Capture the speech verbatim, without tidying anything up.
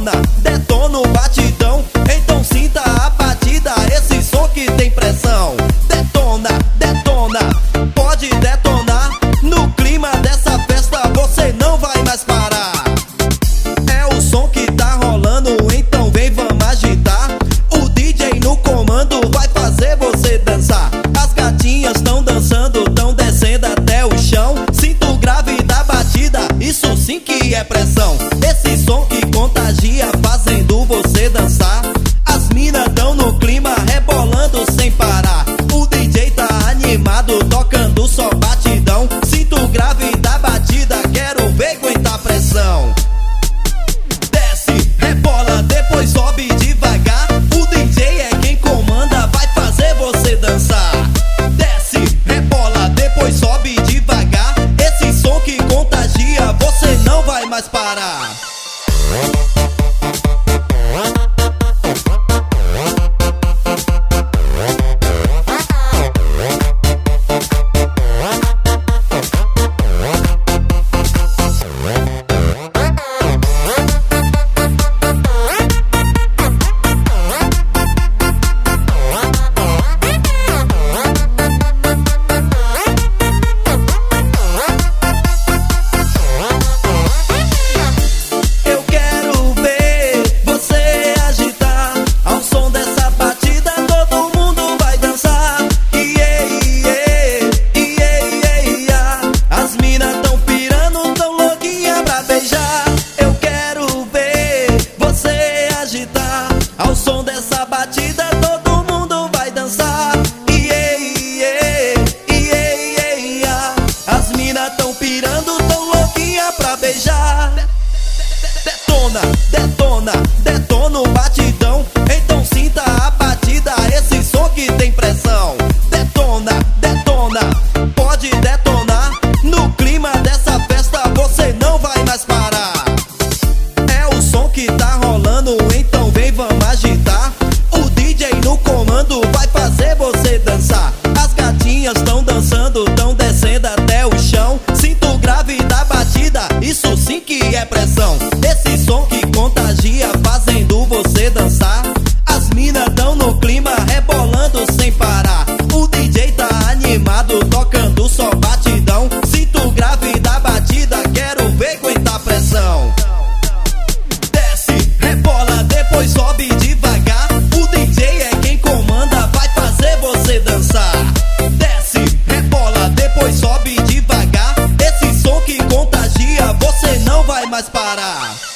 detona, detona o batidão. Então sinta a batida, esse som que tem pressão. Detona, detona, pode detonar. No clima dessa festa você não vai mais parar. É o som que tá rolando, então vem, vamos agitar. O D J no comando vai fazer você dançar. As gatinhas tão dançando, tão descendo até o chão. Sinto o grave da batida, isso sim que é pressão. Esse som que contagia, fazendo você dançar. As minas tão no clima, rebolando sem parar. O D J tá animado, tocando só batidão. Sinto o grave da batida, quero ver aguentar pressão. Desce, rebola, depois sobe devagar. O D J é quem comanda, vai fazer você dançar. Desce, rebola, depois sobe devagar. Esse som que contagia, você não vai mais parar. Ao som dessa batida todo mundo vai dançar. Iê, iê, iê, iê, iê. As minas tão pirando, tão louquinha pra beijar. Detona, detona, detona o batidão. Então sinta a batida, esse som que tem pressão. Detona, detona, pode detonar. No clima dessa festa você não vai mais parar. É o som que tá rolando, então vem, vamos agitar. O D J no comando vai fazer você dançar. As gatinhas tão dançando, tão descendo até o chão. Sinto o grave da batida, isso sim que é pressão. Esse som que contagia, fazendo você dançar. As minas tão no clima, rebolando sem parar. O D J tá animado, tocando só batidão. Sinto o grave da batida, quero ver aguentar pressão. Depois sobe devagar. O D J é quem comanda, vai fazer você dançar. Desce, rebola, depois sobe devagar. Esse som que contagia, você não vai mais parar.